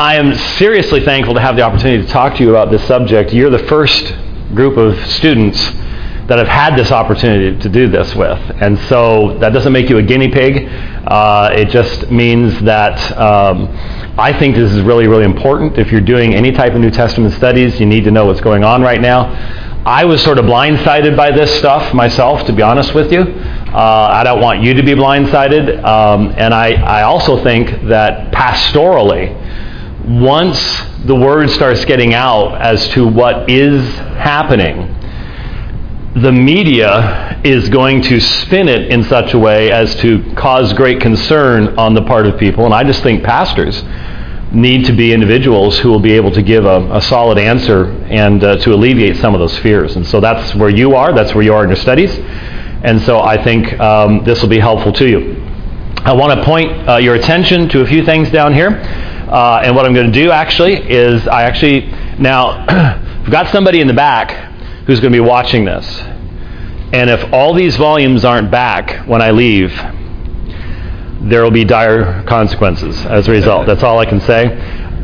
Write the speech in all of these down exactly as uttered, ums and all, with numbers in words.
I am seriously thankful to have the opportunity to talk to you about this subject. You're the first group of students that have had this opportunity to do this with. And so that doesn't make you a guinea pig. Uh, it just means that um, I think this is really, really important. If you're doing any type of New Testament studies, you need to know what's going on right now. I was sort of blindsided by this stuff myself, to be honest with you. Uh, I don't want you to be blindsided. Um, and I, I also think that pastorally, once the word starts getting out as to what is happening, the media is going to spin it in such a way as to cause great concern on the part of people. And I just think pastors need to be individuals who will be able to give a, a solid answer and uh, to alleviate some of those fears. And so that's where you are. That's where you are in your studies. And so I think um, this will be helpful to you. I want to point uh, your attention to a few things down here. Uh, and what I'm going to do actually is I actually, now, I've got somebody in the back who's going to be watching this. And if all these volumes aren't back when I leave, there will be dire consequences as a result. That's all I can say.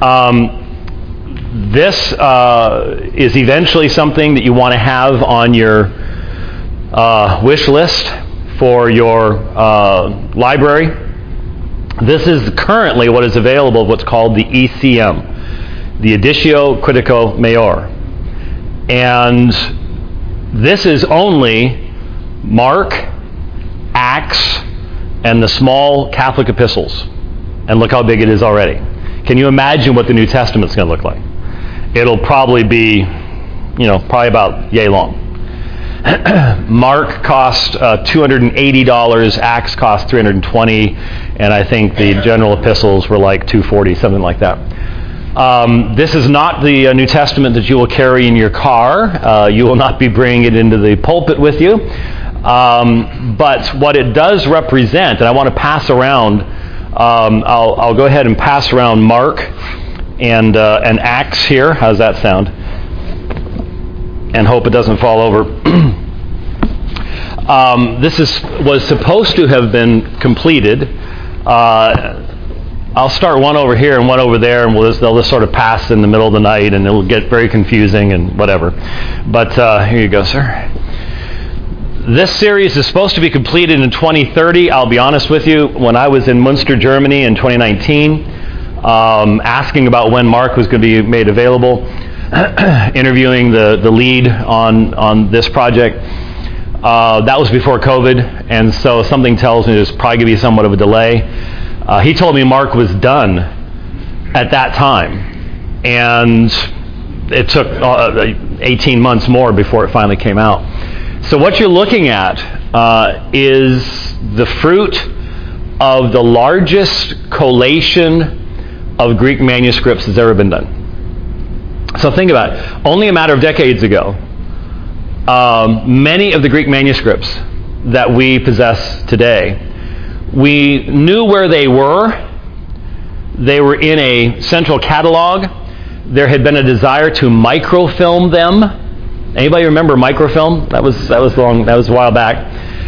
Um, this uh, is eventually something that you want to have on your uh, wish list for your uh, library. This is currently what is available, what's called the E C M, the Editio Critico Major. And this is only Mark, Acts, and the small Catholic epistles. And look how big it is already. Can you imagine what the New Testament's going to look like? It'll probably be, you know, probably about yay long. Mark cost uh, two hundred eighty dollars, Acts cost three hundred twenty dollars, and I think the general epistles were like two hundred forty dollars, something like that. Um, this is not the uh, New Testament that you will carry in your car. Uh, you will not be bringing it into the pulpit with you. Um, but what it does represent, and I want to pass around, um, I'll, I'll go ahead and pass around Mark and uh, and Acts here. How's that sound? And hope it doesn't fall over. um, this is was supposed to have been completed. Uh, I'll start one over here and one over there, and we'll just, they'll just sort of pass in the middle of the night, and it'll get very confusing and whatever. But uh, here you go, sir. This series is supposed to be completed in twenty thirty. I'll be honest with you, when I was in Munster, Germany in twenty nineteen, um, asking about when Mark was going to be made available, interviewing the, the lead on, on this project, uh, that was before COVID, and so something tells me there's probably going to be somewhat of a delay. Uh, he told me Mark was done at that time, and it took uh, eighteen months more before it finally came out. So what you're looking at uh, is the fruit of the largest collation of Greek manuscripts that's ever been done. So think about it. Only a matter of decades ago, um, many of the Greek manuscripts that we possess today, we knew where they were. They were in a central catalog. There had been a desire to microfilm them. Anybody remember microfilm? That was that was long. That was a while back.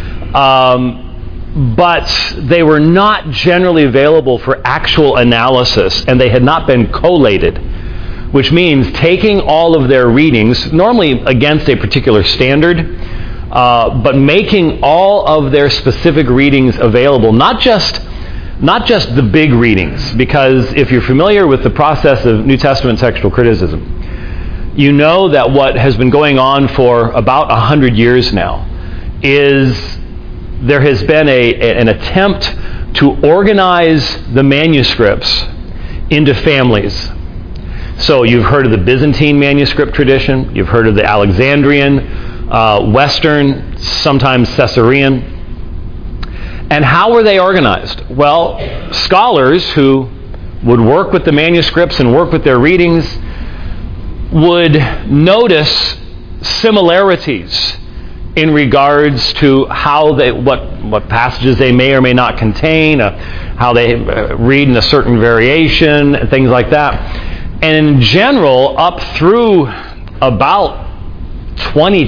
Um, but they were not generally available for actual analysis, and they had not been collated, which means taking all of their readings, normally against a particular standard, uh, but making all of their specific readings available, not just not just the big readings, because if you're familiar with the process of New Testament textual criticism, you know that what has been going on for about a hundred years now is there has been a, a an attempt to organize the manuscripts into families. So you've heard of the Byzantine manuscript tradition, you've heard of the Alexandrian, uh, Western, sometimes Caesarean. And how were they organized? Well, scholars who would work with the manuscripts and work with their readings would notice similarities in regards to how they, what what passages they may or may not contain, uh, how they uh, read in a certain variation, and things like that. And in general, up through about twenty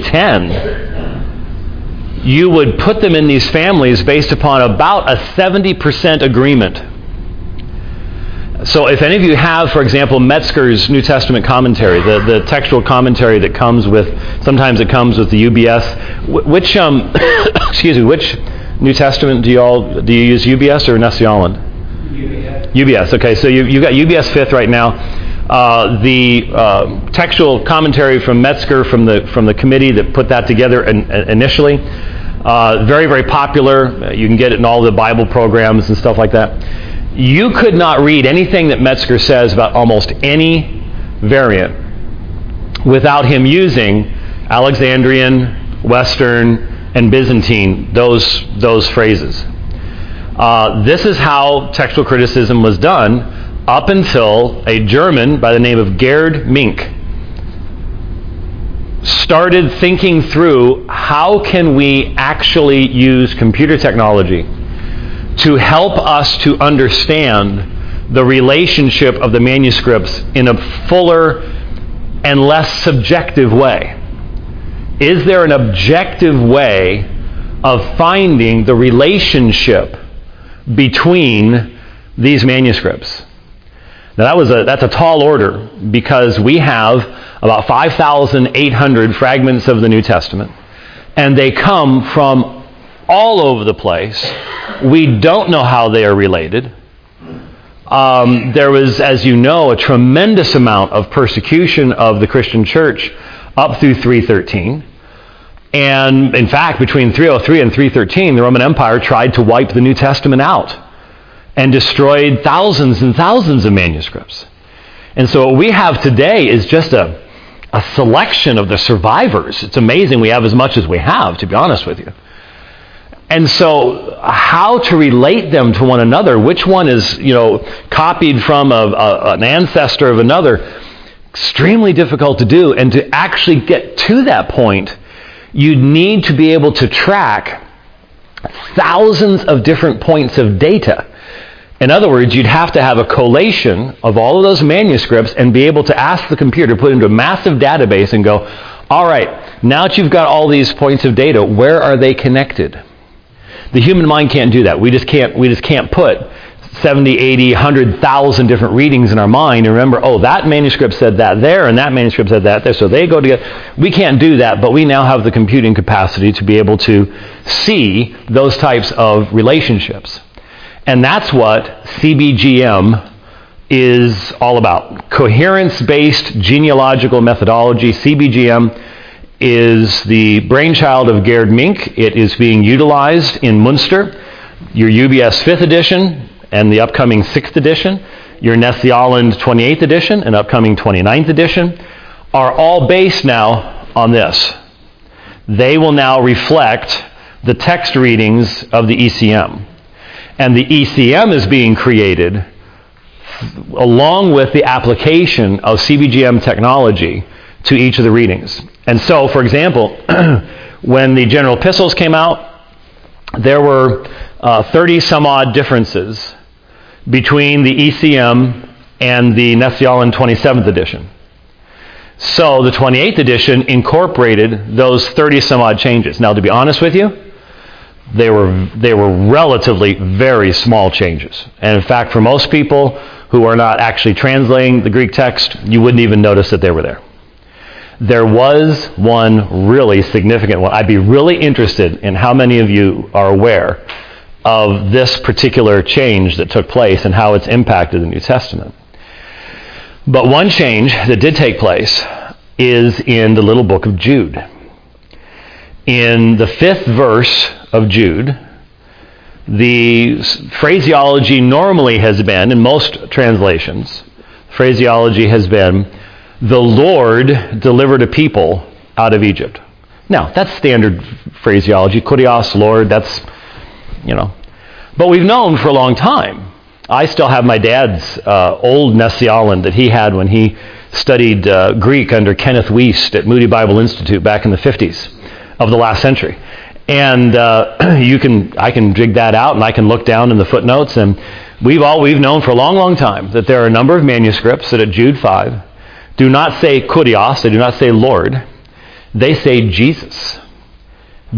ten, you would put them in these families based upon about a seventy percent agreement. So if any of you have, for example, Metzger's New Testament commentary, the, the textual commentary that comes with, sometimes it comes with the U B S. Which, um, excuse me, which New Testament do you all, do you use U B S or Nestle Aland? U B S. U B S, okay, so you, you've got U B S fifth right now. Uh, the uh, textual commentary from Metzger, from the from the committee that put that together in, in, initially, uh, very, very popular. You can get it in all the Bible programs and stuff like that. You could not read anything that Metzger says about almost any variant without him using Alexandrian, Western, and Byzantine, those, those phrases. Uh, this is how textual criticism was done up until a German by the name of Gerd Mink started thinking through how can we actually use computer technology to help us to understand the relationship of the manuscripts in a fuller and less subjective way. Is there an objective way of finding the relationship between these manuscripts? Now that was a that's a tall order, because we have about five thousand eight hundred fragments of the New Testament, and they come from all over the place. We don't know how they are related. Um, there was, as you know, a tremendous amount of persecution of the Christian church up through three thirteen. And in fact, between three oh three and three thirteen, the Roman Empire tried to wipe the New Testament out and destroyed thousands and thousands of manuscripts. And so what we have today is just a, a selection of the survivors. It's amazing we have as much as we have, to be honest with you. And so how to relate them to one another, which one is, you know, copied from a, a, an ancestor of another, extremely difficult to do. And to actually get to that point, you need to be able to track thousands of different points of data. In other words, you'd have to have a collation of all of those manuscripts and be able to ask the computer, put it into a massive database and go, all right, now that you've got all these points of data, where are they connected? The human mind can't do that. We just can't, we just can't put seventy, eighty, one hundred thousand different readings in our mind and remember, oh, that manuscript said that there and that manuscript said that there, so they go together. We can't do that, but we now have the computing capacity to be able to see those types of relationships. And that's what C B G M is all about. Coherence-based genealogical methodology. C B G M is the brainchild of Gerd Mink. It is being utilized in Munster. Your U B S fifth edition and the upcoming sixth edition, your Nestle Aland twenty-eighth edition and upcoming twenty-ninth edition are all based now on this. They will now reflect the text readings of the E C M. And the E C M is being created along with the application of C B G M technology to each of the readings. And so, for example, when the general epistles came out, there were uh, thirty some odd differences between the E C M and the Nestle Aland twenty-seventh edition. So the twenty-eighth edition incorporated those thirty some odd changes. Now, to be honest with you, they were they were relatively very small changes. And in fact, for most people who are not actually translating the Greek text, you wouldn't even notice that they were there. There was one really significant one. I'd be really interested in how many of you are aware of this particular change that took place and how it's impacted the New Testament. But one change that did take place is in the little book of Jude. In the fifth verse of Jude, the phraseology normally has been, in most translations, phraseology has been, the Lord delivered a people out of Egypt. Now, that's standard phraseology. Kurios, Lord, that's, you know. But we've known for a long time. I still have my dad's uh, old Nestle Aland that he had when he studied uh, Greek under Kenneth Wiest at Moody Bible Institute back in the fifties of the last century. And uh, you can, I can dig that out and I can look down in the footnotes. And we've all we've known for a long, long time that there are a number of manuscripts that at Jude five do not say Kurios, they do not say Lord, they say Jesus.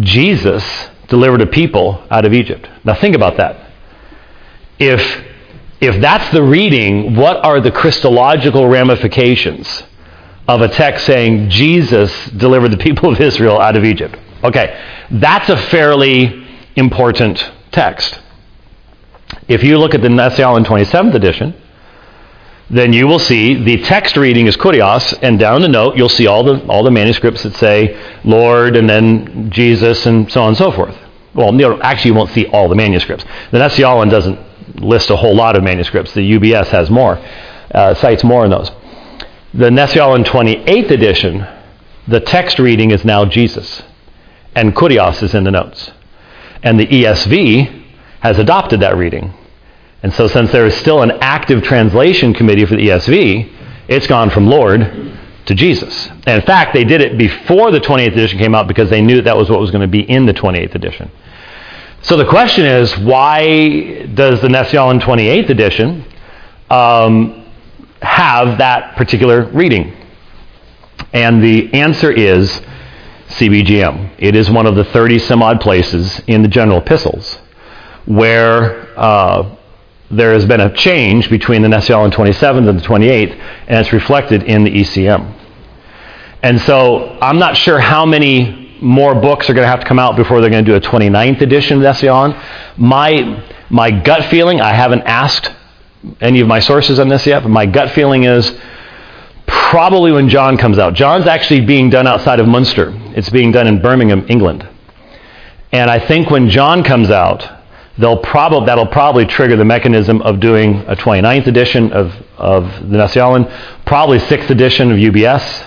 Jesus delivered a people out of Egypt. Now think about that. If if that's the reading, what are the Christological ramifications of a text saying Jesus delivered the people of Israel out of Egypt? Okay, that's a fairly important text. If you look at the Nestle-Aland twenty-seventh edition, then you will see the text reading is Kurios, and down the note you'll see all the all the manuscripts that say Lord and then Jesus and so on and so forth. Well, no, actually you won't see all the manuscripts. The Nestle-Aland doesn't list a whole lot of manuscripts. The U B S has more, uh, cites more in those. The Nestle-Aland twenty-eighth edition, the text reading is now Jesus, and Kurios is in the notes. And the E S V has adopted that reading. And so since there is still an active translation committee for the E S V, it's gone from Lord to Jesus. And in fact, they did it before the twenty-eighth edition came out because they knew that was what was going to be in the twenty-eighth edition. So the question is, why does the Nestle-Aland twenty-eighth edition um, have that particular reading? And the answer is C B G M. It is one of the thirty some odd places in the general epistles where uh, there has been a change between the Nestle-Aland twenty-seventh and the twenty-eighth, and it's reflected in the E C M. And so I'm not sure how many more books are going to have to come out before they're going to do a twenty-ninth edition of Nestle-Aland. My, my gut feeling, I haven't asked any of my sources on this yet, but my gut feeling is probably when John comes out. John's actually being done outside of Munster. It's being done in Birmingham, England. And I think when John comes out, they'll probably that'll probably trigger the mechanism of doing a twenty-ninth edition of, of the Nestle-Aland, probably sixth edition of U B S.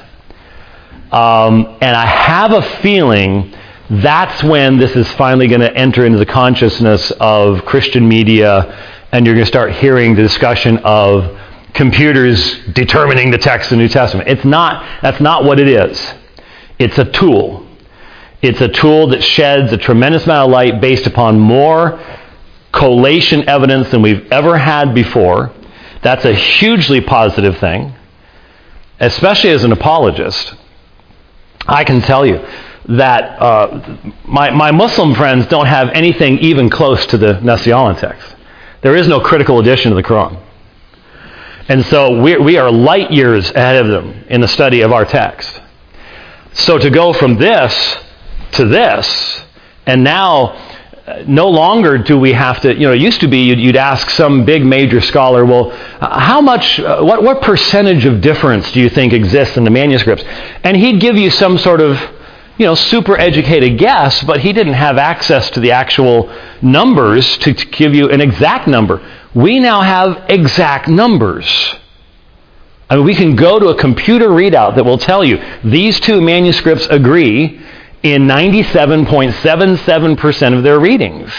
Um, and I have a feeling that's when this is finally going to enter into the consciousness of Christian media, and you're going to start hearing the discussion of computers determining the text of the New Testament. It's not, that's not what it is. It's a tool. It's a tool that sheds a tremendous amount of light based upon more collation evidence than we've ever had before. That's a hugely positive thing, especially as an apologist. I can tell you that uh, my, my Muslim friends don't have anything even close to the Nestle-Aland text. There is no critical edition of the Quran. And so we, we are light years ahead of them in the study of our text. So to go from this to this, and now uh, no longer do we have to, you know, it used to be you'd, you'd ask some big major scholar, well, how much, uh, what, what percentage of difference do you think exists in the manuscripts? And he'd give you some sort of, you know, super educated guess, but he didn't have access to the actual numbers to, to give you an exact number. We now have exact numbers. I mean, we can go to a computer readout that will tell you these two manuscripts agree in ninety-seven point seven seven percent of their readings.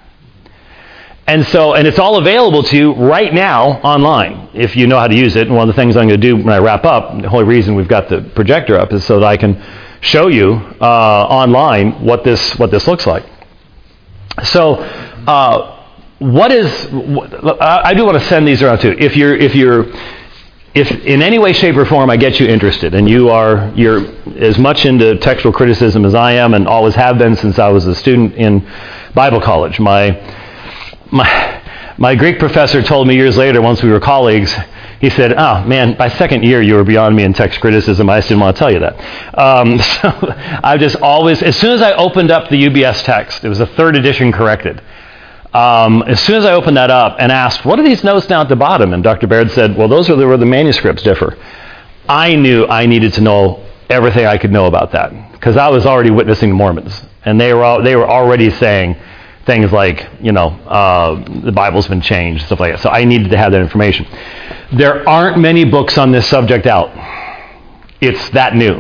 And so, and it's all available to you right now online if you know how to use it. And one of the things I'm going to do when I wrap up, the only reason we've got the projector up is so that I can show you uh, online what this what this looks like. So, uh, what is? I do want to send these around too. If you're if you're If in any way, shape, or form I get you interested, and you are you're as much into textual criticism as I am, and always have been since I was a student in Bible college. My my my Greek professor told me years later, once we were colleagues, he said, "Oh man, by second year you were beyond me in text criticism. I just didn't want to tell you that." Um, so I've just always, as soon as I opened up the U B S text, it was a third edition corrected. Um, as soon as I opened that up and asked, what are these notes down at the bottom? And Doctor Baird said, well, those are the, where the manuscripts differ. I knew I needed to know everything I could know about that, because I was already witnessing the Mormons. And they were all, they were already saying things like, you know, uh, the Bible's been changed, stuff like that. So I needed to have that information. There aren't many books on this subject out. It's that new.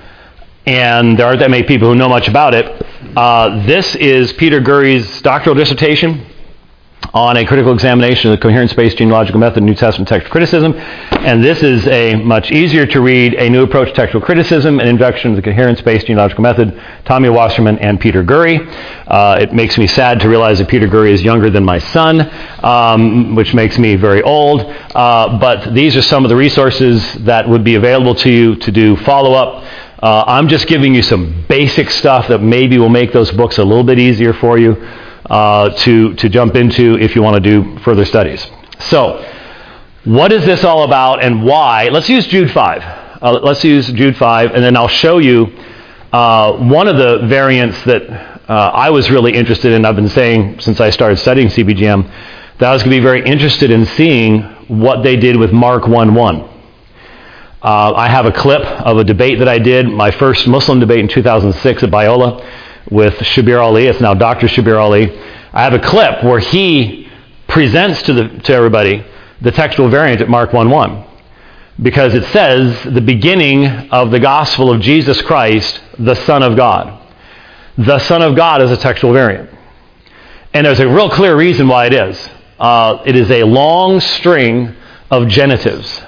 And there aren't that many people who know much about it. Uh, this is Peter Gurry's doctoral dissertation on a critical examination of the coherence-based genealogical method in New Testament textual criticism. And this is a much easier to read, A New Approach to Textual Criticism, an introduction to the coherence-based genealogical method, Tommy Wasserman and Peter Gurry. Uh, it makes me sad to realize that Peter Gurry is younger than my son, um, which makes me very old. Uh, but these are some of the resources that would be available to you to do follow-up. Uh, I'm just giving you some basic stuff that maybe will make those books a little bit easier for you uh, to, to jump into if you want to do further studies. So, what is this all about and why? Let's use Jude five. Uh, let's use Jude five, and then I'll show you uh, one of the variants that uh, I was really interested in. I've been saying since I started studying C B G M that I was going to be very interested in seeing what they did with Mark one one. Uh, I have a clip of a debate that I did, my first Muslim debate in two thousand six at Biola with Shabir Ali. It's now Doctor Shabir Ali. I have a clip where he presents to the to everybody the textual variant at Mark one one. Because it says, the beginning of the gospel of Jesus Christ, the Son of God. The Son of God is a textual variant. And there's a real clear reason why it is. Uh, it is a long string of genitives.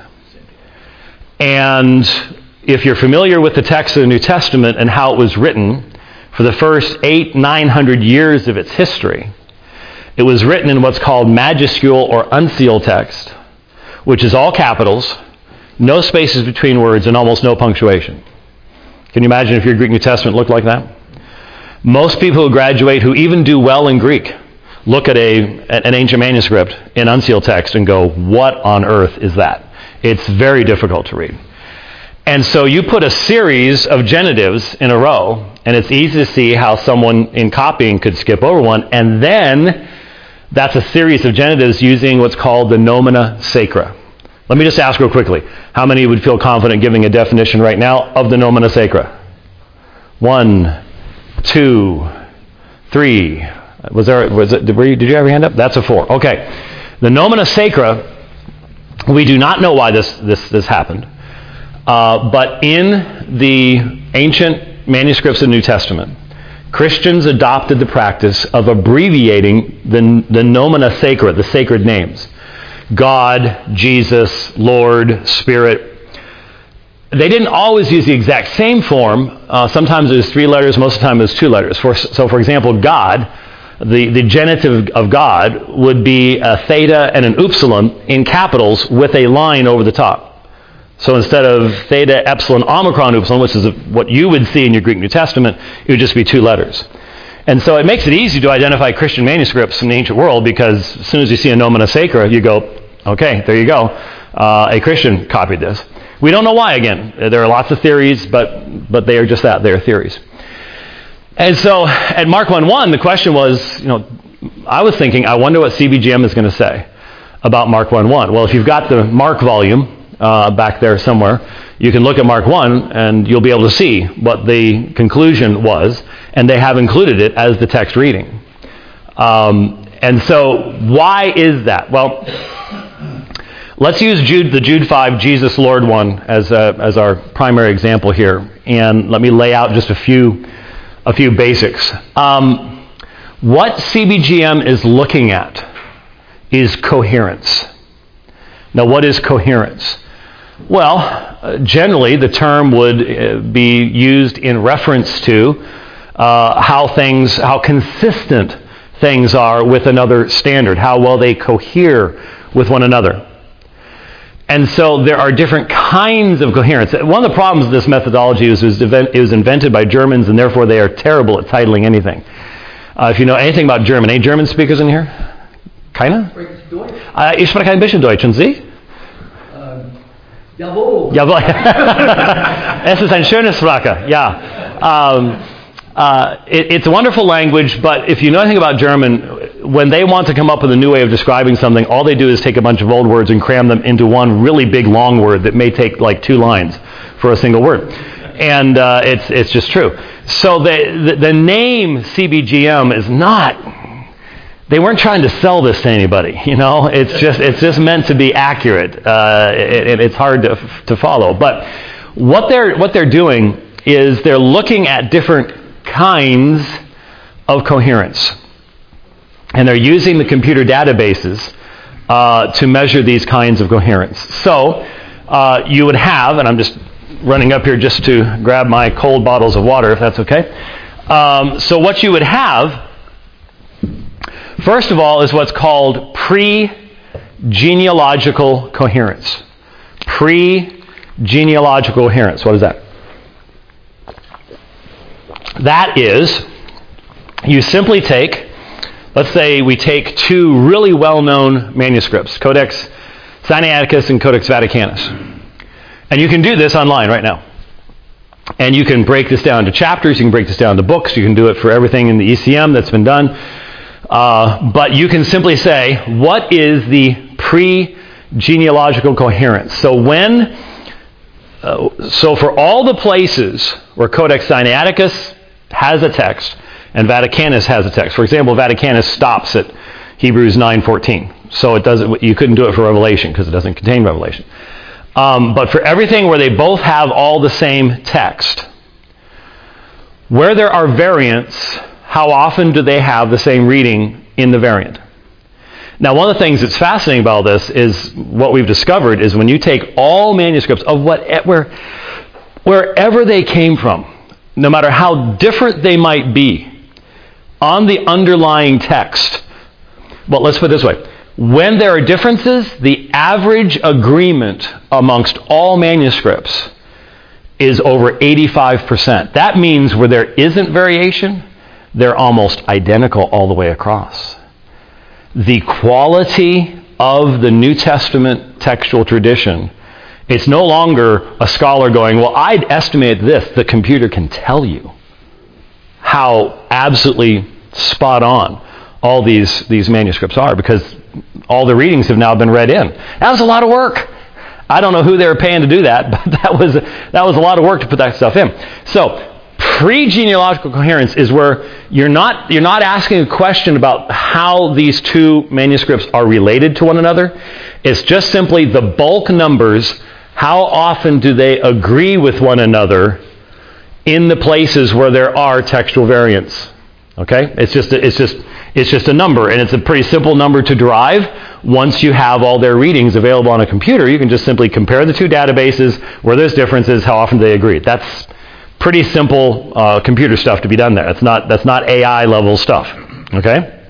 And if you're familiar with the text of the New Testament and how it was written, for the first eight, nine hundred years of its history, it was written in what's called majuscule or uncial text, which is all capitals, no spaces between words, and almost no punctuation. Can you imagine if your Greek New Testament looked like that? Most people who graduate who even do well in Greek look at a an ancient manuscript in uncial text and go, what on earth is that? It's very difficult to read. And so you put a series of genitives in a row, and it's easy to see how someone in copying could skip over one, and then that's a series of genitives using what's called the nomina sacra. Let me just ask real quickly, how many would feel confident giving a definition right now of the nomina sacra? One, two, three. Was there? Was it? Did, were you, did you have your hand up? That's a four. Okay. The nomina sacra. We do not know why this this this happened, uh, but in the ancient manuscripts of the New Testament, Christians adopted the practice of abbreviating the the nomina sacra, the sacred names. God, Jesus, Lord, Spirit. They didn't always use the exact same form. Uh, sometimes it was three letters, most of the time it was two letters. For, so, for example, God, the, the genitive of God would be a theta and an upsilon in capitals with a line over the top. So instead of theta, epsilon, omicron, upsilon, which is what you would see in your Greek New Testament, it would just be two letters. And so it makes it easy to identify Christian manuscripts in the ancient world because as soon as you see a nomina sacra, you go, okay, there you go. Uh, a Christian copied this. We don't know why, again. There are lots of theories, but but they are just that. They are theories. And so at Mark one one, the question was, you know, I was thinking, I wonder what C B G M is going to say about Mark one one. Well, if you've got the Mark volume uh, back there somewhere, you can look at Mark one and you'll be able to see what the conclusion was, and they have included it as the text reading. Um, and so why is that? Well, let's use Jude, the Jude five, Jesus Lord one as a, as our primary example here, and let me lay out just a few a few basics. Um, what C B G M is looking at is coherence. Now, what is coherence? Well, uh, generally the term would uh, be used in reference to uh, how things, how consistent things are with another standard, how well they cohere with one another. And so there are different kinds of coherence. One of the problems with this methodology is it was invented by Germans, and therefore they are terrible at titling anything. Uh, if you know anything about German, any German speakers in here? Keine? Uh, ich spreche ein bisschen Deutsch, und Sie? Jawohl. Jawohl. Es ist eine schöne Sprache, ja. Um, uh, it, it's a wonderful language, but if you know anything about German, when they want to come up with a new way of describing something, all they do is take a bunch of old words and cram them into one really big long word that may take like two lines for a single word. And uh, it's it's just true. So the, the, the name C B G M is not... They weren't trying to sell this to anybody, you know. It's just it's just meant to be accurate. Uh, it, it's hard to to follow. But what they're what they're doing is they're looking at different kinds of coherence, and they're using the computer databases uh, to measure these kinds of coherence. So uh, you would have, and I'm just running up here just to grab my cold bottles of water, if that's okay. Um, so what you would have, first of all, is what's called pre-genealogical coherence. Pre-genealogical coherence. What is that? That is, you simply take let's say we take two really well-known manuscripts, Codex Sinaiticus and Codex Vaticanus. And you can do this online right now. And you can break this down to chapters, you can break this down to books, you can do it for everything in the E C M that's been done. Uh, but you can simply say, what is the pre-genealogical coherence? So when, uh, so for all the places where Codex Sinaiticus has a text and Vaticanus has a text, for example, Vaticanus stops at Hebrews nine fourteen. So it doesn't, you couldn't do it for Revelation because it doesn't contain Revelation. Um, but for everything where they both have all the same text, where there are variants, how often do they have the same reading in the variant? Now, one of the things that's fascinating about this is what we've discovered is when you take all manuscripts of what, where, wherever they came from, no matter how different they might be, on the underlying text, well, let's put it this way. When there are differences, the average agreement amongst all manuscripts is over eighty-five percent. That means where there isn't variation, they're almost identical all the way across. The quality of the New Testament textual tradition, it's no longer a scholar going, well, I'd estimate this. The computer can tell you how absolutely spot on all these, these manuscripts are, because all the readings have now been read in. That was a lot of work. I don't know who they were paying to do that, but that was that was a lot of work to put that stuff in. So, pre-genealogical coherence is where you're not you're not asking a question about how these two manuscripts are related to one another. It's just simply the bulk numbers. How often do they agree with one another in the places where there are textual variants? Okay, it's just a, it's just it's just a number, and it's a pretty simple number to derive. Once you have all their readings available on a computer, you can just simply compare the two databases where there's differences. How often do they agree? That's pretty simple uh, computer stuff to be done there. That's not that's not A I level stuff. Okay,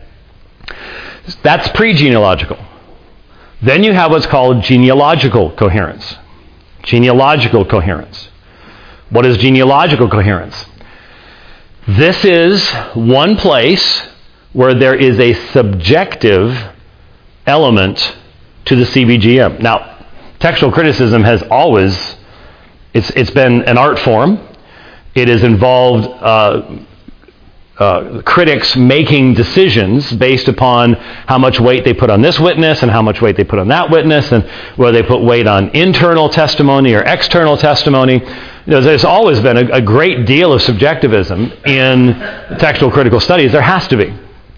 that's pre-genealogical. Then you have what's called genealogical coherence. Genealogical coherence. What is genealogical coherence? This is one place where there is a subjective element to the C B G M. Now, textual criticism has always, it's it's been an art form. It has involved uh, uh, critics making decisions based upon how much weight they put on this witness and how much weight they put on that witness, and whether they put weight on internal testimony or external testimony. You know, there's always been a, a great deal of subjectivism in textual critical studies. There has to be.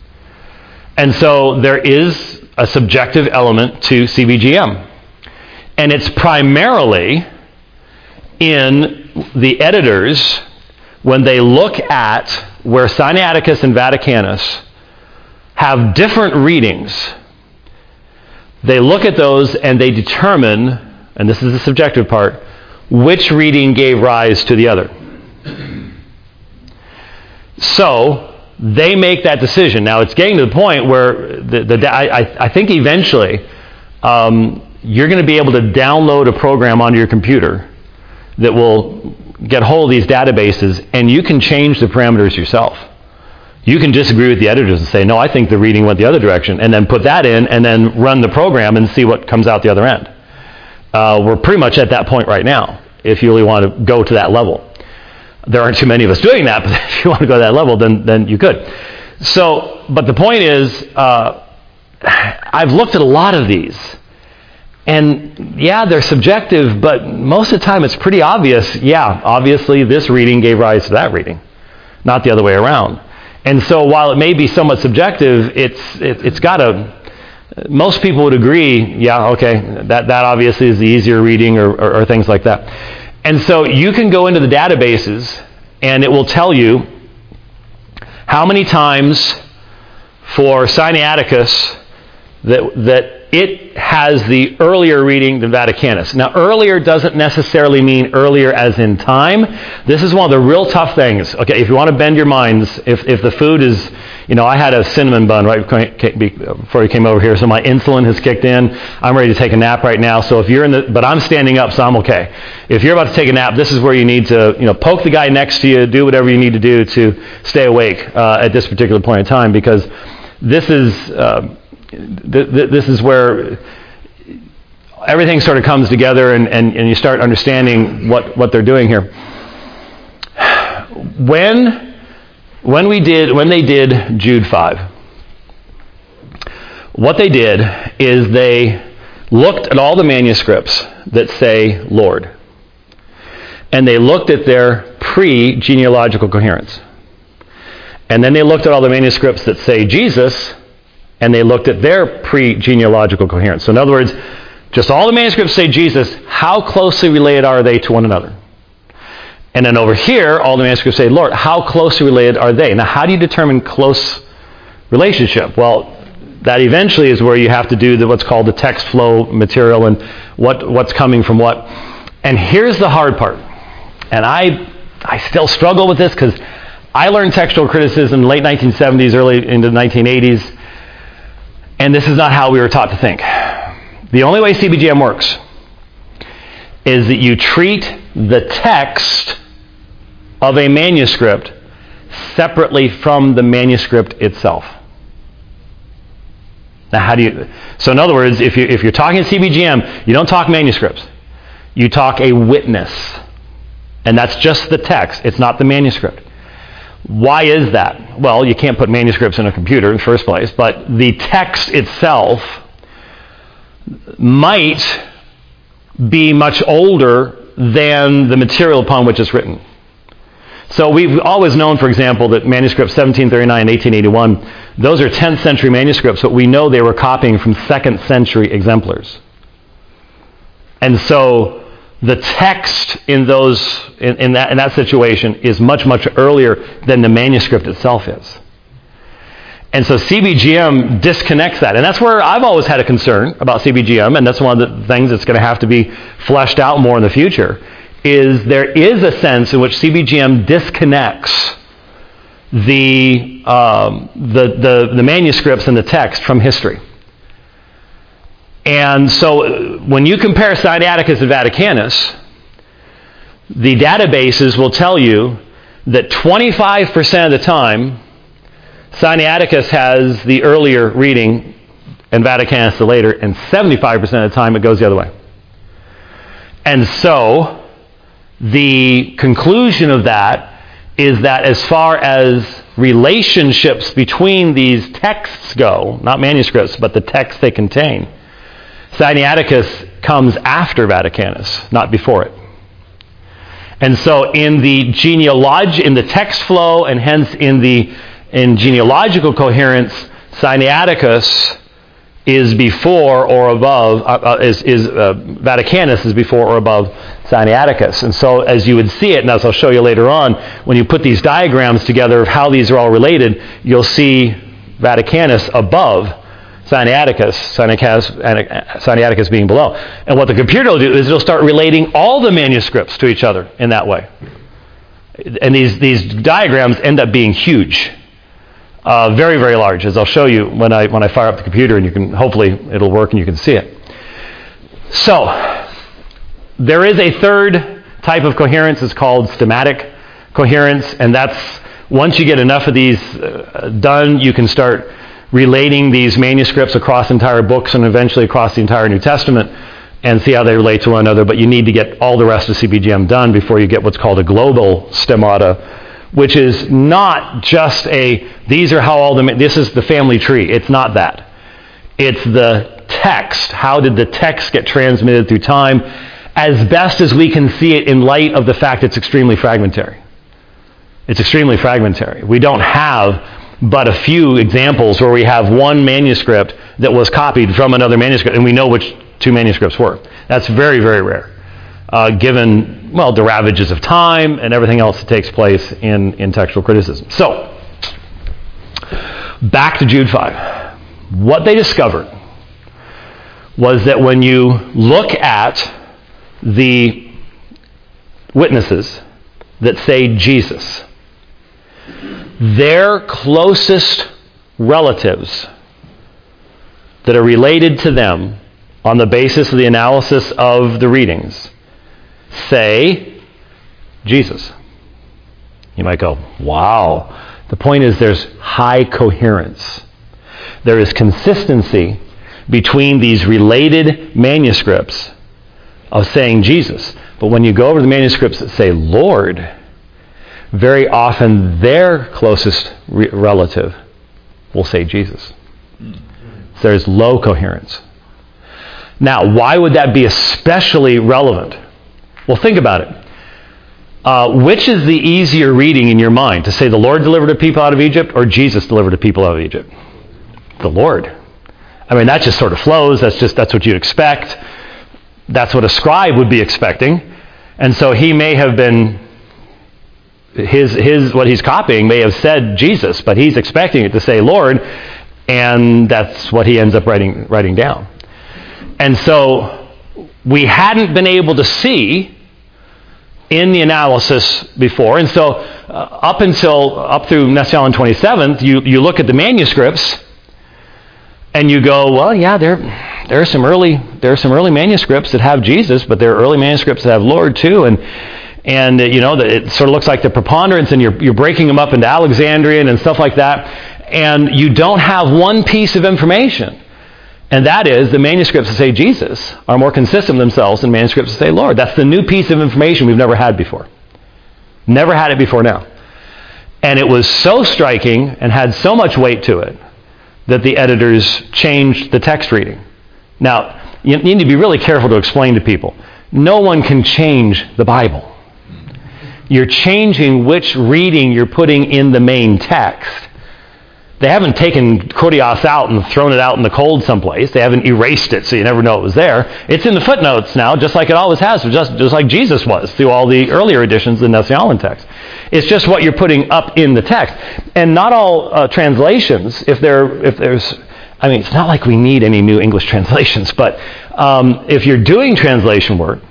And so there is a subjective element to C B G M. And it's primarily in the editors when they look at where Sinaiticus and Vaticanus have different readings. They look at those and they determine, and this is the subjective part, which reading gave rise to the other. So they make that decision. Now it's getting to the point where the, the I, I think eventually um, you're going to be able to download a program onto your computer that will get hold of these databases, and you can change the parameters yourself. You can disagree with the editors and say, no, I think the reading went the other direction, and then put that in and then run the program and see what comes out the other end. Uh, we're pretty much at that point right now, if you really want to go to that level. There aren't too many of us doing that, but if you want to go to that level, then then you could. So, but the point is, uh, I've looked at a lot of these, and yeah, they're subjective, but most of the time it's pretty obvious, yeah, obviously this reading gave rise to that reading, not the other way around. And so while it may be somewhat subjective, it's it, it's got a, most people would agree, yeah, okay, that, that obviously is the easier reading, or, or, or things like that. And so you can go into the databases and it will tell you how many times for Sinaiticus that that it has the earlier reading than Vaticanus. Now, earlier doesn't necessarily mean earlier as in time. This is one of the real tough things. Okay, if you want to bend your minds, if if the food is, you know, I had a cinnamon bun right before you came over here, so my insulin has kicked in. I'm ready to take a nap right now. So if you're in the, but I'm standing up, so I'm okay. If you're about to take a nap, this is where you need to, you know, poke the guy next to you, do whatever you need to do to stay awake uh, at this particular point in time, because this is uh, th- th- this is where everything sort of comes together, and, and, and you start understanding what, what they're doing here. When when we did when they did Jude five, what they did is they looked at all the manuscripts that say Lord, and they looked at their pre-genealogical coherence. And then they looked at all the manuscripts that say Jesus, and they looked at their pre-genealogical coherence. So in other words, just all the manuscripts say Jesus, how closely related are they to one another? And then over here, all the manuscripts say Lord, how closely related are they? Now, how do you determine close relationship? Well, that eventually is where you have to do the, what's called the text flow material and what what's coming from what. And here's the hard part. And I I still struggle with this because I learned textual criticism in the late nineteen seventies, early into the nineteen eighties, and this is not how we were taught to think. The only way C B G M works is that you treat the text of a manuscript separately from the manuscript itself. Now, how do you... So in other words, if, you, if you're talking C B G M, you don't talk manuscripts. You talk a witness. And that's just the text. It's not the manuscript. Why is that? Well, you can't put manuscripts in a computer in the first place, but the text itself might be much older than the material upon which it's written. So we've always known, for example, that manuscripts seventeen thirty-nine and eighteen eighty-one, those are tenth century manuscripts, but we know they were copying from second century exemplars. And so the text in those in, in that in that situation is much, much earlier than the manuscript itself is. And so C B G M disconnects that. And that's where I've always had a concern about C B G M, and that's one of the things that's going to have to be fleshed out more in the future, is there is a sense in which C B G M disconnects the, um, the, the, the manuscripts and the text from history. And so when you compare Sinaiticus and Vaticanus, the databases will tell you that twenty-five percent of the time, Sinaiticus has the earlier reading and Vaticanus the later, and seventy-five percent of the time it goes the other way. And so the conclusion of that is that as far as relationships between these texts go, not manuscripts, but the texts they contain, Sinaiticus comes after Vaticanus, not before it. And so in the genealog- in the text flow, and hence in the in genealogical coherence, Sinaiticus is before or above, uh, is, is uh, Vaticanus is before or above Sinaiticus. And so as you would see it, and as I'll show you later on, when you put these diagrams together of how these are all related, you'll see Vaticanus above Sinaiticus, Sinaiticus, Sinaiticus being below. And what the computer will do is it'll start relating all the manuscripts to each other in that way. And these, these diagrams end up being huge. Uh, very, very large, as I'll show you when I when I fire up the computer, and you can hopefully it'll work and you can see it. So there is a third type of coherence. It's called stematic coherence, and that's once you get enough of these uh, done, you can start relating these manuscripts across entire books and eventually across the entire New Testament and see how they relate to one another. But you need to get all the rest of C B G M done before you get what's called a global stemata, which is not just a, these are how all the, this is the family tree. It's not that. It's the text. How did the text get transmitted through time, as best as we can see it in light of the fact it's extremely fragmentary. It's extremely fragmentary. We don't have but a few examples where we have one manuscript that was copied from another manuscript, and we know which two manuscripts were. That's very, very rare, uh, given, well, the ravages of time and everything else that takes place in, in textual criticism. So, back to Jude five. What they discovered was that when you look at the witnesses that say Jesus, their closest relatives that are related to them on the basis of the analysis of the readings say Jesus. You might go, wow. The point is there's high coherence. There is consistency between these related manuscripts of saying Jesus. But when you go over the manuscripts that say Lord, very often their closest re- relative will say Jesus. So there's low coherence. Now, why would that be especially relevant? Well, think about it. Uh, which is the easier reading in your mind? To say the Lord delivered a people out of Egypt or Jesus delivered a people out of Egypt? The Lord. I mean, that just sort of flows. That's just that's what you'd expect. That's what a scribe would be expecting. And so he may have been, his his what he's copying may have said Jesus, but he's expecting it to say Lord, and that's what he ends up writing writing down. And so we hadn't been able to see in the analysis before. And so uh, up until, up through Nestle twenty-seventh, you, you look at the manuscripts and you go, well, yeah, there, there are some early, there are some early manuscripts that have Jesus, but there are early manuscripts that have Lord too. And, and uh, you know, it sort of looks like the preponderance, and you're, you're breaking them up into Alexandrian and stuff like that. And you don't have one piece of information. And that is, the manuscripts that say Jesus are more consistent themselves than manuscripts that say Lord. That's the new piece of information we've never had before. Never had it before now. And it was so striking and had so much weight to it that the editors changed the text reading. Now, you need to be really careful to explain to people. No one can change the Bible. You're changing which reading you're putting in the main text. They haven't taken Kurios out and thrown it out in the cold someplace. They haven't erased it so you never know it was there. It's in the footnotes now, just like it always has, just, just like Jesus was through all the earlier editions of the Nestle text. It's just what you're putting up in the text. And not all uh, translations, if, there, if there's... I mean, it's not like we need any new English translations, but um, if you're doing translation work,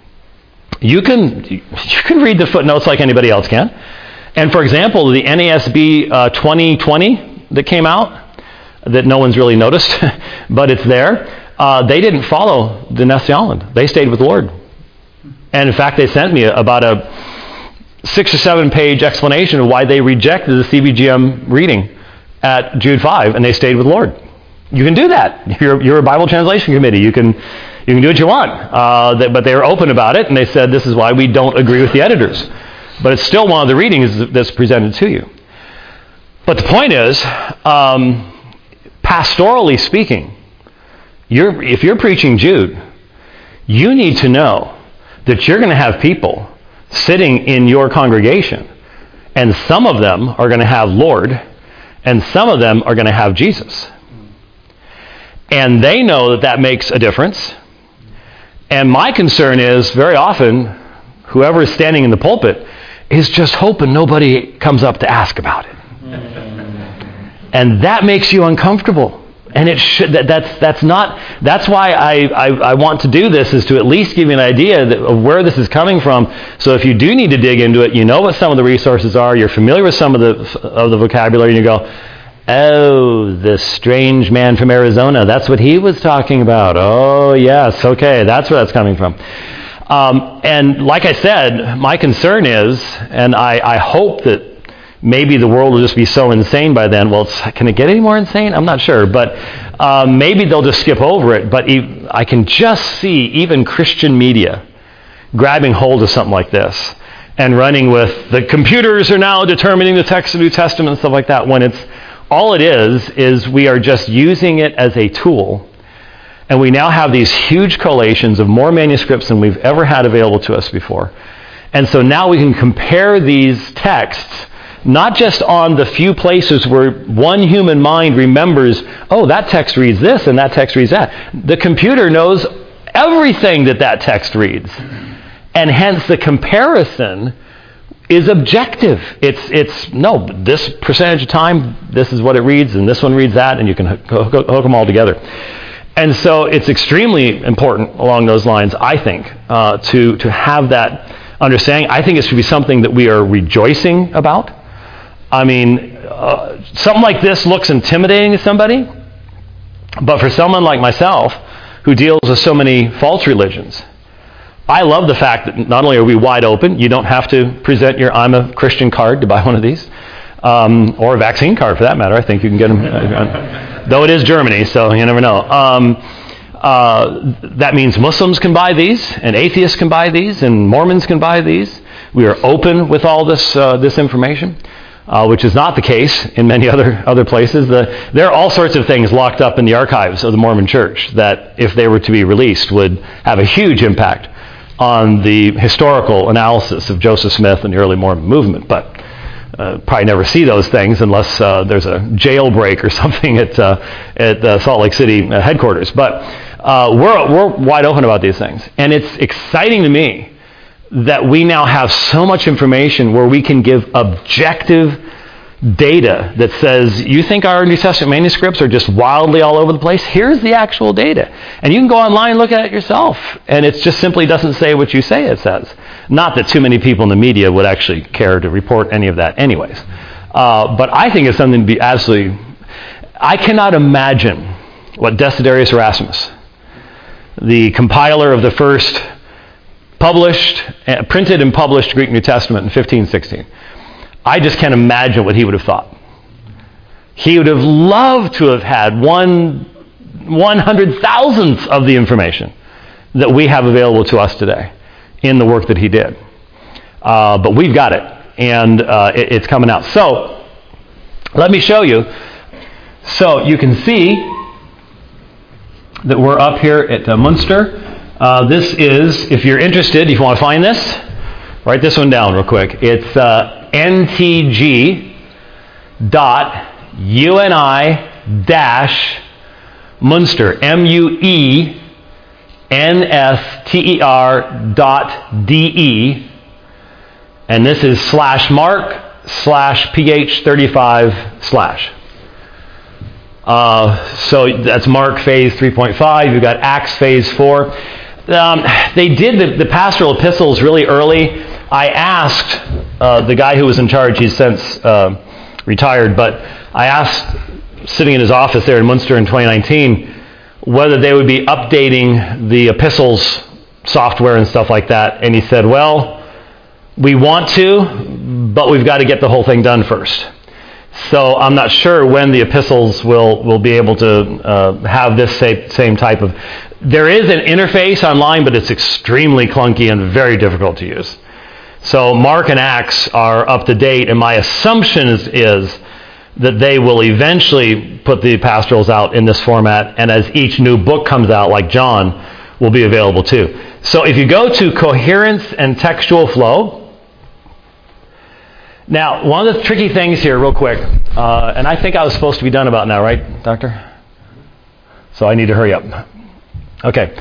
you can you can read the footnotes like anybody else can. And for example, the N A S B uh, twenty twenty that came out, that no one's really noticed, but it's there, uh, they didn't follow the Nestle. They stayed with the Lord. And in fact, they sent me about a six or seven page explanation of why they rejected the C B G M reading at Jude five, and they stayed with the Lord. You can do that. You're, you're a Bible translation committee. You can you can do what you want. Uh, they, but they were open about it, and they said, this is why we don't agree with the editors. But it's still one of the readings that's presented to you. But the point is, um, pastorally speaking, you're, if you're preaching Jude, you need to know that you're going to have people sitting in your congregation, and some of them are going to have Lord, and some of them are going to have Jesus. And they know that that makes a difference. And my concern is, very often, whoever is standing in the pulpit is just hoping nobody comes up to ask about it. And that makes you uncomfortable. And it should that, that's that's not that's why I, I, I want to do this, is to at least give you an idea that, of where this is coming from. So if you do need to dig into it, you know what some of the resources are, you're familiar with some of the of the vocabulary, and you go, oh, this strange man from Arizona, that's what he was talking about. Oh yes, okay, that's where that's coming from. Um, and like I said, my concern is, and I, I hope that maybe the world will just be so insane by then. Well, it's, can it get any more insane? I'm not sure. But um, maybe they'll just skip over it. But e- I can just see even Christian media grabbing hold of something like this and running with, the computers are now determining the text of the New Testament and stuff like that, when it's, all it is, is we are just using it as a tool. And we now have these huge collations of more manuscripts than we've ever had available to us before. And so now we can compare these texts not just on the few places where one human mind remembers, oh, that text reads this and that text reads that. The computer knows everything that that text reads. And hence the comparison is objective. It's, it's no, this percentage of time, this is what it reads, and this one reads that, and you can hook, hook, hook them all together. And so it's extremely important along those lines, I think, uh, to, to have that understanding. I think it should be something that we are rejoicing about. I mean, uh, something like this looks intimidating to somebody, but for someone like myself, who deals with so many false religions, I love the fact that not only are we wide open, you don't have to present your I'm a Christian card to buy one of these. Um, or a vaccine card, for that matter. I think you can get them. Though it is Germany, so you never know. Um, uh, that means Muslims can buy these, and atheists can buy these, and Mormons can buy these. We are open with all this uh, this information, uh, which is not the case in many other other places. The, there are all sorts of things locked up in the archives of the Mormon Church that, if they were to be released, would have a huge impact on the historical analysis of Joseph Smith and the early Mormon movement. But uh, probably never see those things unless uh, there's a jailbreak or something at uh, at the Salt Lake City uh, headquarters. But uh, we're we're wide open about these things, and it's exciting to me that we now have so much information where we can give objective data that says, you think our New Testament manuscripts are just wildly all over the place? Here's the actual data. And you can go online and look at it yourself. And it just simply doesn't say what you say it says. Not that too many people in the media would actually care to report any of that anyways. Uh, but I think it's something to be absolutely... I cannot imagine what Desiderius Erasmus, the compiler of the first published, uh, printed and published Greek New Testament in fifteen sixteen. I just can't imagine what he would have thought. He would have loved to have had one one hundred thousandth of the information that we have available to us today in the work that he did. Uh, but we've got it, and uh, it, it's coming out. So let me show you. So you can see that we're up here at uh, Munster. Uh, this is, if you're interested, if you want to find this, write this one down real quick. It's uh, N T G dot U N I dash Munster, M U E N S T E R dot D E, and this is slash mark slash P H thirty-five slash. Uh, so that's Mark phase three point five. You've got Acts phase four. Um, they did the, the pastoral epistles really early. I asked uh, the guy who was in charge, he's since uh, retired, but I asked, sitting in his office there in Munster in twenty nineteen, whether they would be updating the epistles software and stuff like that. And he said, well, we want to, but we've got to get the whole thing done first. So I'm not sure when the epistles will, will be able to uh, have this same, same type of... There is an interface online, but it's extremely clunky and very difficult to use. So Mark and Acts are up to date, and my assumption is, is that they will eventually put the pastorals out in this format, and as each new book comes out, like John, will be available too. So if you go to Coherence and Textual Flow... Now, one of the tricky things here, real quick, uh, and I think I was supposed to be done about now, right, Doctor? So I need to hurry up. Okay.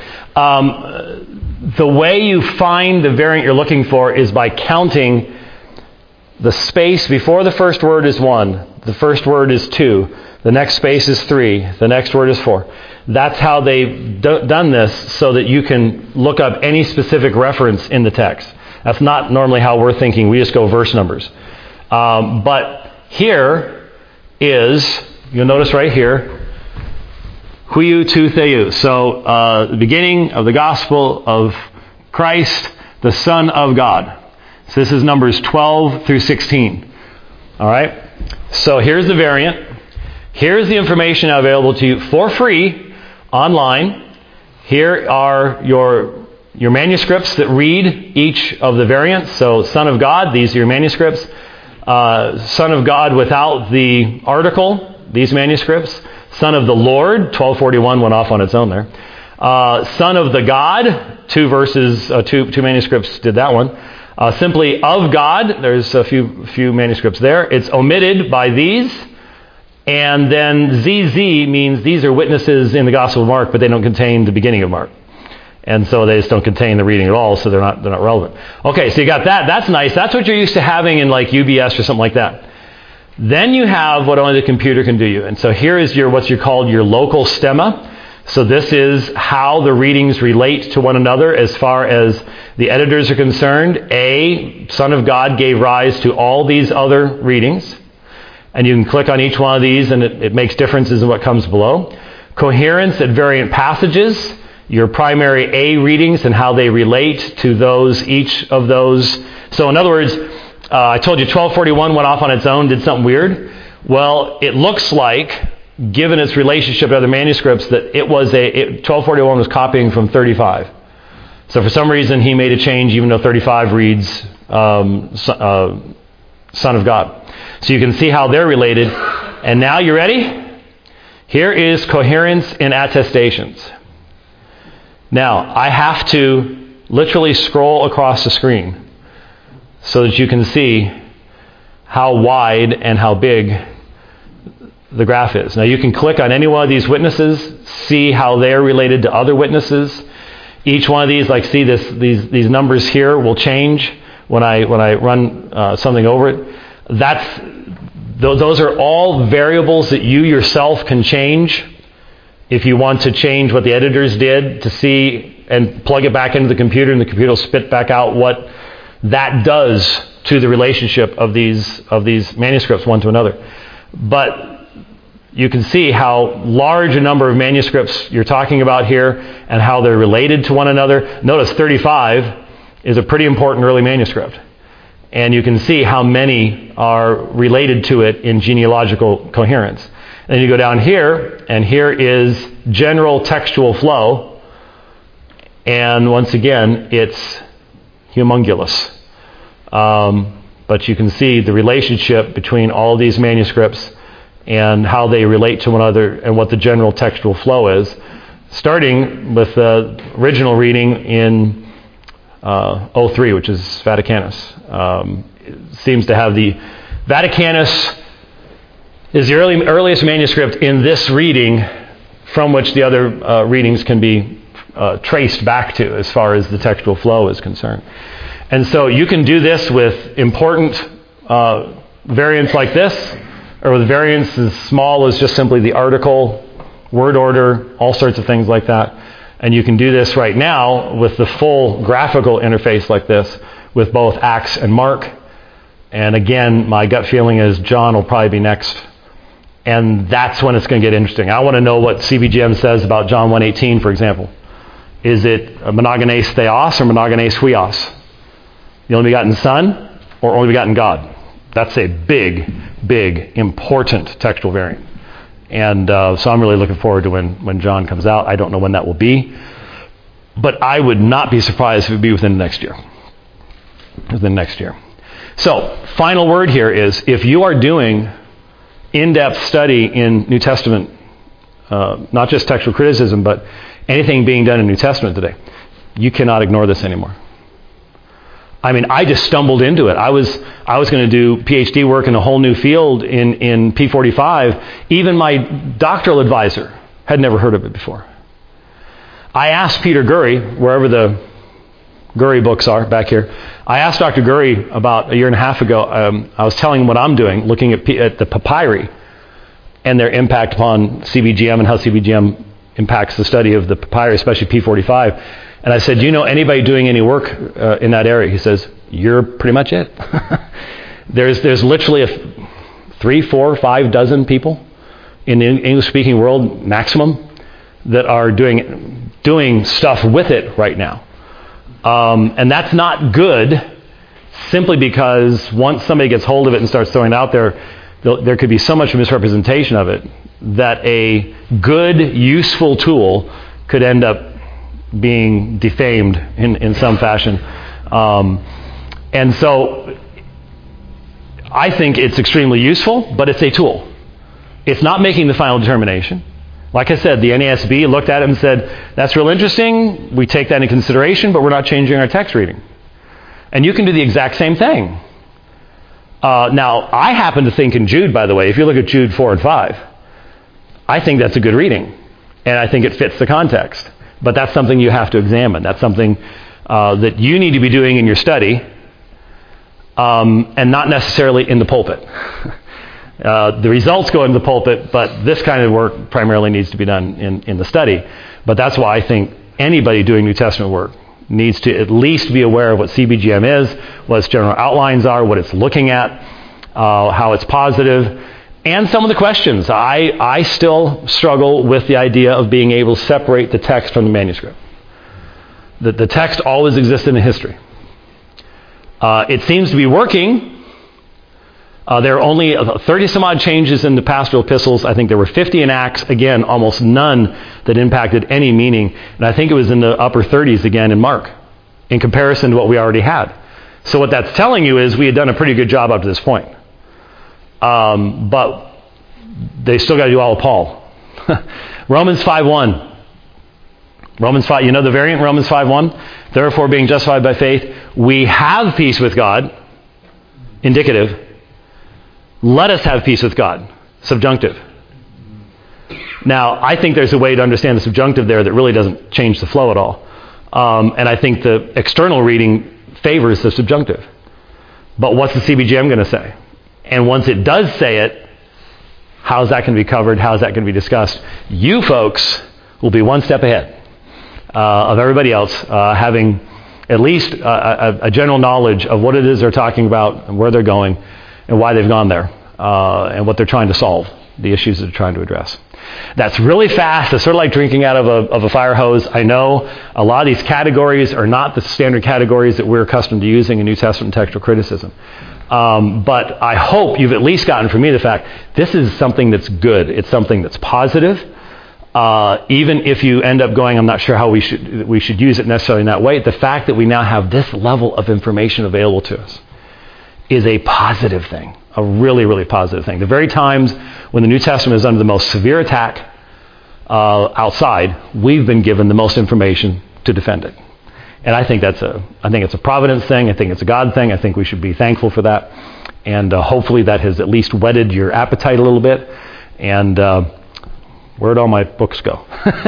Um, the way you find the variant you're looking for is by counting the space before the first word is one, the first word is two, the next space is three, the next word is four. That's how they've do- done this, so that you can look up any specific reference in the text. That's not normally how we're thinking. We just go verse numbers. Um, but here is, you'll notice right here, huiou to theou. So uh, the beginning of the gospel of Christ, the Son of God. So this is Numbers twelve through sixteen. All right? So here's the variant. Here's the information available to you for free online. Here are your your manuscripts that read each of the variants. So Son of God, these are your manuscripts. Uh, Son of God without the article, these manuscripts. Son of the Lord, twelve forty-one went off on its own there. Uh, Son of the God, two verses, uh, two two manuscripts did that one. Uh, simply of God, there's a few few manuscripts there. It's omitted by these. And then Z Z means these are witnesses in the Gospel of Mark, but they don't contain the beginning of Mark. And so they just don't contain the reading at all, so they're not they're not relevant. Okay, so you got that. That's nice. That's what you're used to having in like U B S or something like that. Then you have what only the computer can do you. And so here is your what's your called your local stemma. So this is how the readings relate to one another as far as the editors are concerned. A, Son of God gave rise to all these other readings. And you can click on each one of these and it, it makes differences in what comes below. Coherence at variant passages. Your primary A readings and how they relate to those, each of those. So in other words, Uh, I told you twelve forty-one went off on its own, did something weird. Well, it looks like, given its relationship to other manuscripts, that it was a it, twelve forty-one was copying from thirty-five. So for some reason, he made a change, even though thirty-five reads um, uh, Son of God. So you can see how they're related. And now, you ready? Here is coherence in attestations. Now, I have to literally scroll across the screen so that you can see how wide and how big the graph is. Now, you can click on any one of these witnesses, see how they're related to other witnesses. Each one of these, like see this, these these numbers here will change when I when I run uh, something over it. That's th- those are all variables that you yourself can change if you want to change what the editors did to see and plug it back into the computer, and the computer will spit back out what that does to the relationship of these of these manuscripts one to another. But you can see how large a number of manuscripts you're talking about here and how they're related to one another. Notice thirty-five is a pretty important early manuscript. And you can see how many are related to it in genealogical coherence. And then you go down here, and here is general textual flow. And once again, it's humongous. Um, but you can see the relationship between all these manuscripts and how they relate to one another and what the general textual flow is, starting with the original reading in uh, oh three, which is Vaticanus. Um, it seems to have the Vaticanus is the early, earliest manuscript in this reading from which the other uh, readings can be uh, traced back to as far as the textual flow is concerned. And so you can do this with important uh, variants like this, or with variants as small as just simply the article, word order, all sorts of things like that. And you can do this right now with the full graphical interface like this with both Acts and Mark. And again, my gut feeling is John will probably be next. And that's when it's going to get interesting. I want to know what C B G M says about John one eighteen, for example. Is it monogenes theos or monogenes huios? The only begotten Son or only begotten God? That's a big, big, important textual variant. And uh, so I'm really looking forward to when, when John comes out. I don't know when that will be. But I would not be surprised if it would be within next year. Within next year. So, final word here is, if you are doing in-depth study in New Testament, uh, not just textual criticism, but anything being done in New Testament today, you cannot ignore this anymore. I mean, I just stumbled into it. I was I was going to do PhD work in a whole new field in, in P forty-five. Even my doctoral advisor had never heard of it before. I asked Peter Gurry, wherever the Gurry books are back here, I asked Doctor Gurry about a year and a half ago. Um, I was telling him what I'm doing, looking at, P, at the papyri and their impact upon C B G M and how C B G M impacts the study of the papyri, especially P forty-five. And I said, do you know anybody doing any work uh, in that area? He says, you're pretty much it. there's there's literally a three, four, five dozen people in the English-speaking world, maximum, that are doing doing stuff with it right now. Um, and that's not good, simply because once somebody gets hold of it and starts throwing it out there, there could be so much misrepresentation of it that a good, useful tool could end up being defamed in, in some fashion. Um, and so I think it's extremely useful, but it's a tool. It's not making the final determination. Like I said, the N A S B looked at it and said, that's real interesting, we take that into consideration, but we're not changing our text reading. And you can do the exact same thing. Uh, now, I happen to think in Jude, by the way, if you look at Jude four and five, I think that's a good reading. And I think it fits the context. But that's something you have to examine. That's something uh, that you need to be doing in your study, um, and not necessarily in the pulpit. uh, the results go into the pulpit, but this kind of work primarily needs to be done in, in the study. But that's why I think anybody doing New Testament work needs to at least be aware of what C B G M is, what its general outlines are, what it's looking at, uh, how it's positive, and some of the questions. I, I still struggle with the idea of being able to separate the text from the manuscript. The, the text always existed in history. Uh, it seems to be working Uh, there are only thirty some odd changes in the pastoral epistles. I think there were fifty in Acts. Again, almost none that impacted any meaning. And I think it was in the upper thirties again in Mark, in comparison to what we already had. So what that's telling you is we had done a pretty good job up to this point. Um, but they still got to do all of Paul. Romans five one. Romans five, you know the variant, Romans five one? Therefore, being justified by faith, we have peace with God. Indicative. Let us have peace with God. Subjunctive. Now, I think there's a way to understand the subjunctive there that really doesn't change the flow at all. Um, and I think the external reading favors the subjunctive. But what's the C B G M going to say? And once it does say it, how's that going to be covered? How's that going to be discussed? You folks will be one step ahead uh, of everybody else, uh, having at least a, a, a general knowledge of what it is they're talking about and where they're going and why they've gone there uh, and what they're trying to solve, the issues that they're trying to address. That's really fast. It's sort of like drinking out of a, of a fire hose. I know a lot of these categories are not the standard categories that we're accustomed to using in New Testament textual criticism. Um, but I hope you've at least gotten from me the fact this is something that's good. It's something that's positive. Uh, even if you end up going, I'm not sure how we should we should use it necessarily in that way, the fact that we now have this level of information available to us is a positive thing, a really, really positive thing. The very times when the New Testament is under the most severe attack uh, outside, we've been given the most information to defend it. And I think that's a, I think it's a providence thing. I think it's a God thing. I think we should be thankful for that. And uh, hopefully that has at least whetted your appetite a little bit. And uh, where'd all my books go?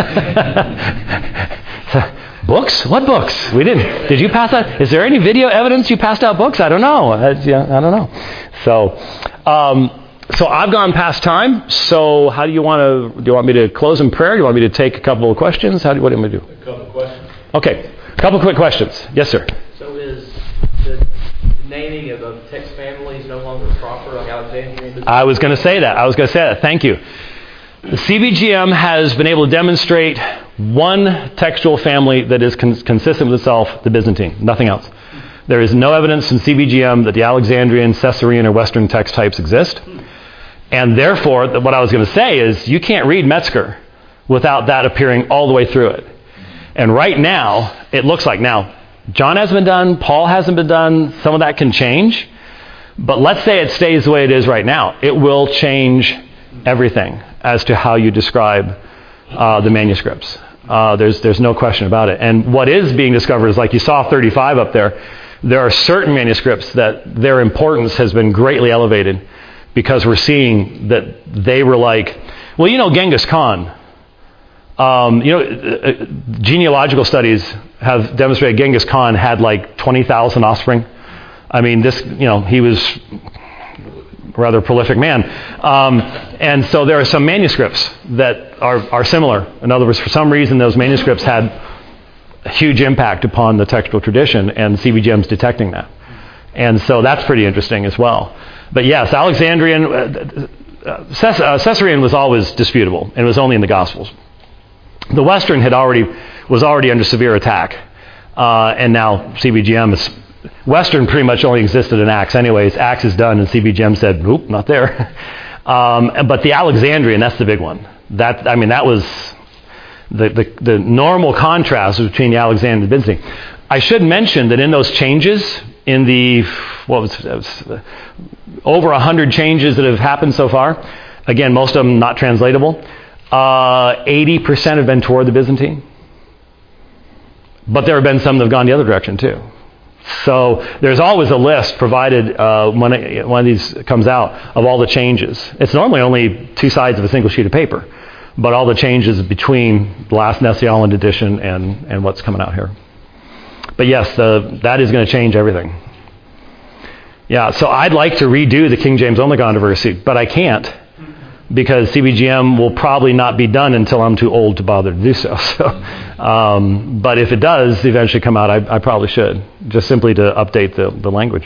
Books? What books? We didn't. Did you pass out? Is there any video evidence you passed out books? I don't know. I, yeah, I don't know. So, um, so I've gone past time. So how do you want to? Do you want me to close in prayer? Do you want me to take a couple of questions? How do? What do you want me to do? A couple of questions. Okay. A couple of quick questions. Yes, sir. So is the naming of, of text families no longer proper like Alexandrian? I was going to say that. I was going to say that. Thank you. The C B G M has been able to demonstrate one textual family that is con- consistent with itself, the Byzantine, nothing else. There is no evidence in C B G M that the Alexandrian, Caesarean, or Western text types exist. And therefore, what I was going to say is you can't read Metzger without that appearing all the way through it. And right now, it looks like, now, John hasn't been done, Paul hasn't been done, some of that can change. But let's say it stays the way it is right now. It will change everything as to how you describe uh, the manuscripts. Uh, there's there's no question about it. And what is being discovered is, like you saw thirty-five up there, there are certain manuscripts that their importance has been greatly elevated because we're seeing that they were like, well, you know, Genghis Khan. Um, you know, uh, genealogical studies have demonstrated Genghis Khan had like twenty thousand offspring. I mean, this, you know, he was a rather prolific man. Um, and so there are some manuscripts that are, are similar. In other words, for some reason, those manuscripts had a huge impact upon the textual tradition, and C B G M's detecting that. And so that's pretty interesting as well. But yes, Alexandrian, uh, uh, Caesarean was always disputable, and it was only in the Gospels. The Western had already was already under severe attack, uh, and now C B G M is Western pretty much only existed in Acts, anyways. Acts is done, and C B G M said, "Nope, not there." um, but the Alexandrian, that's the big one. That I mean, that was the the, the normal contrast between the Alexandrian and the Byzantine. I should mention that in those changes, in the what was, it was uh, over a hundred changes that have happened so far, again, most of them not translatable. Uh, eighty percent have been toward the Byzantine. But there have been some that have gone the other direction too. So there's always a list provided uh, when it, one of these comes out of all the changes. It's normally only two sides of a single sheet of paper, but all the changes between the last Nestle-Aland edition and, and what's coming out here. But yes, the, that is going to change everything. Yeah, so I'd like to redo the King James Only controversy, but I can't, because C B G M will probably not be done until I'm too old to bother to do so. so um, but if it does eventually come out, I, I probably should, just simply to update the, the language.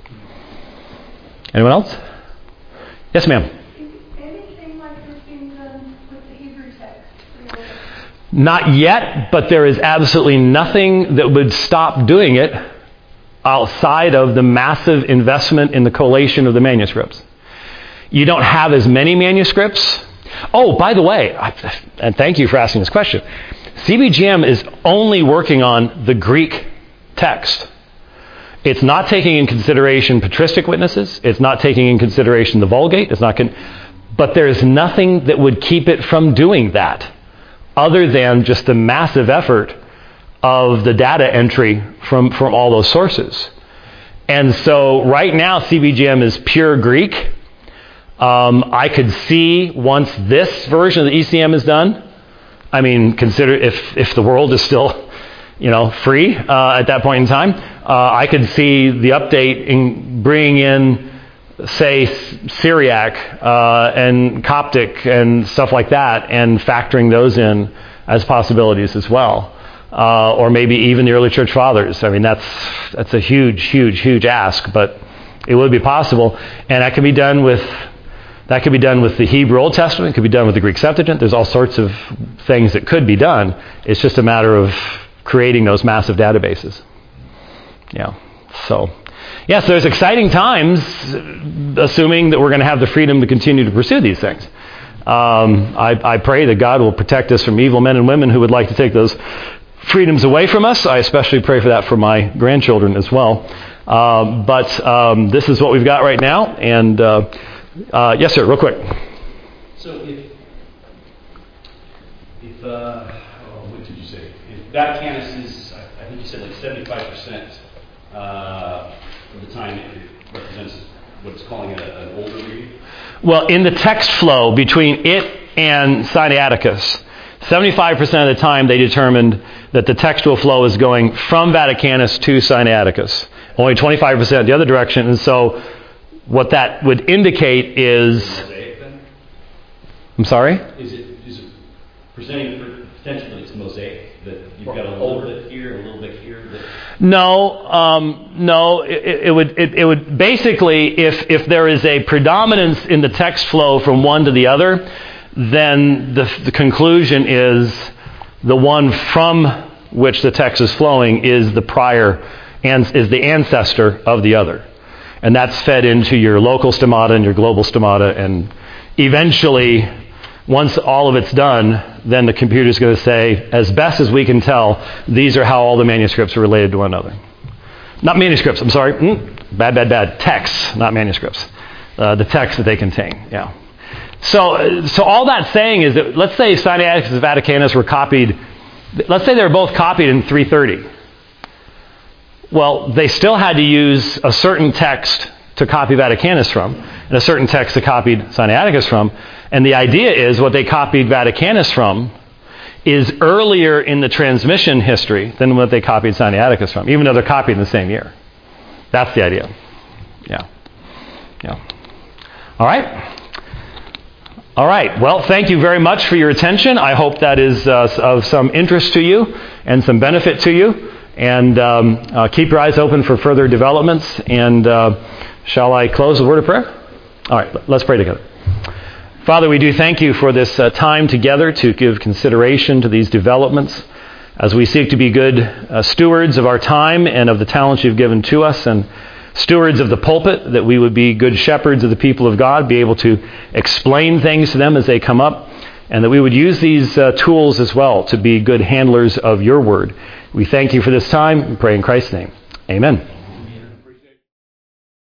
Anyone else? Yes, ma'am. Is anything like this being done with the Hebrew text? Not yet, but there is absolutely nothing that would stop doing it outside of the massive investment in the collation of the manuscripts. You don't have as many manuscripts. Oh, by the way, and thank you for asking this question, C B G M is only working on the Greek text. It's not taking in consideration patristic witnesses. It's not taking in consideration the Vulgate. It's not. Con- but there's nothing that would keep it from doing that, other than just the massive effort of the data entry from, from all those sources. And so right now C B G M is pure Greek. Um, I could see once this version of the E C M is done, I mean, consider if, if the world is still, you know, free uh, at that point in time, uh, I could see the update in bringing in, say, Syriac uh, and Coptic and stuff like that, and factoring those in as possibilities as well. Uh, or maybe even the early church fathers. I mean, that's that's a huge, huge, huge ask, but it would be possible, and that could be done with that could be done with the Hebrew Old Testament. It could be done with the Greek Septuagint. There's all sorts of things that could be done. It's just a matter of creating those massive databases. Yeah. So, yes, yeah, so there's exciting times, assuming that we're going to have the freedom to continue to pursue these things. Um, I, I pray that God will protect us from evil men and women who would like to take those freedoms away from us. I especially pray for that for my grandchildren as well. Um, but um, this is what we've got right now. And uh, uh, yes, sir, real quick. So if, if uh, oh, what did you say? If Vaticanus is, I think you said like seventy-five percent uh, of the time it represents what's calling it a, an older reading? Well, in the text flow between it and Sinaiticus, seventy-five percent of the time they determined that the textual flow is going from Vaticanus to Sinaiticus. Only twenty-five percent the other direction. And so what that would indicate is... Mosaic, then? I'm sorry? Is it, is it presenting potentially it's mosaic, that you've got a little bit here, a little bit here? That... No, um, no. It, it would it, it would basically, if if there is a predominance in the text flow from one to the other, then the, the conclusion is the one from which the text is flowing is the prior and is the ancestor of the other. And that's fed into your local stomata and your global stomata, and eventually, once all of it's done, then the computer's going to say, as best as we can tell, these are how all the manuscripts are related to one another. Not manuscripts, I'm sorry. Mm, bad, bad, bad. Texts, not manuscripts. Uh, the texts that they contain, yeah. So, so all that's saying is that, let's say Sinaiticus and Vaticanus were copied, let's say they were both copied in three thirty. Well, they still had to use a certain text to copy Vaticanus from, and a certain text to copy Sinaiticus from. And the idea is what they copied Vaticanus from is earlier in the transmission history than what they copied Sinaiticus from, even though they're copied in the same year. That's the idea. Yeah. Yeah. All right. All right. Well, thank you very much for your attention. I hope that is uh, of some interest to you and some benefit to you. And um, uh, keep your eyes open for further developments. And uh, shall I close with a word of prayer? All right. Let's pray together. Father, we do thank you for this uh, time together to give consideration to these developments as we seek to be good uh, stewards of our time and of the talents you've given to us, and stewards of the pulpit, that we would be good shepherds of the people of God, be able to explain things to them as they come up, and that we would use these uh, tools as well to be good handlers of your word. We thank you for this time. We pray in Christ's name. Amen.